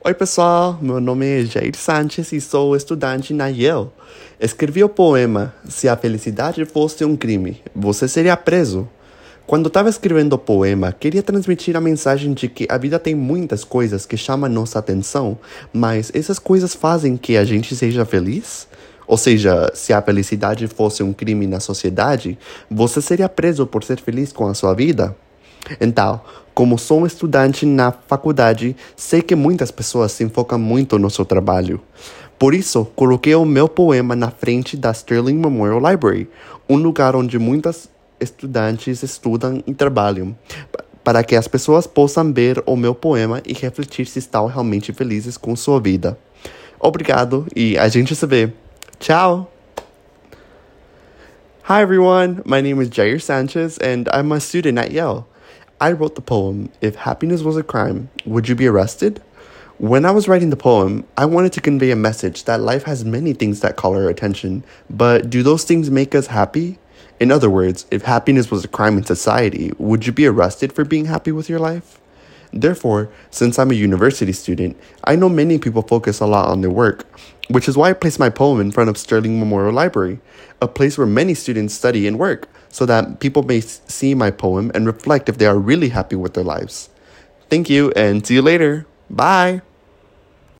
Oi, pessoal, meu nome é Jair Sanches e sou estudante na Yale. Escrevi o poema Se a felicidade fosse um crime, você seria preso. Quando estava escrevendo o poema, queria transmitir a mensagem de que a vida tem muitas coisas que chamam nossa atenção, mas essas coisas fazem que a gente seja feliz? Ou seja, se a felicidade fosse um crime na sociedade, você seria preso por ser feliz com a sua vida? Então, como sou um estudante na faculdade, sei que muitas pessoas se enfocam muito no seu trabalho. Por isso, coloquei o meu poema na frente da Sterling Memorial Library, um lugar onde muitos estudantes estudam e trabalham, para que as pessoas possam ver o meu poema e refletir se estão realmente felizes com sua vida. Obrigado e a gente se vê. Tchau! Hi everyone, my name is Jair Sanchez and I'm a student at Yale. I wrote the poem, If Happiness Was a Crime, Would You Be Arrested? When I was writing the poem, I wanted to convey a message that life has many things that call our attention, but do those things make us happy? In other words, if happiness was a crime in society, would you be arrested for being happy with your life? Therefore, since I'm a university student, I know many people focus a lot on their work, which is why I placed my poem in front of Sterling Memorial Library, a place where many students study and work, so that people may see my poem and reflect if they are really happy with their lives. Thank you, and see you later. Bye!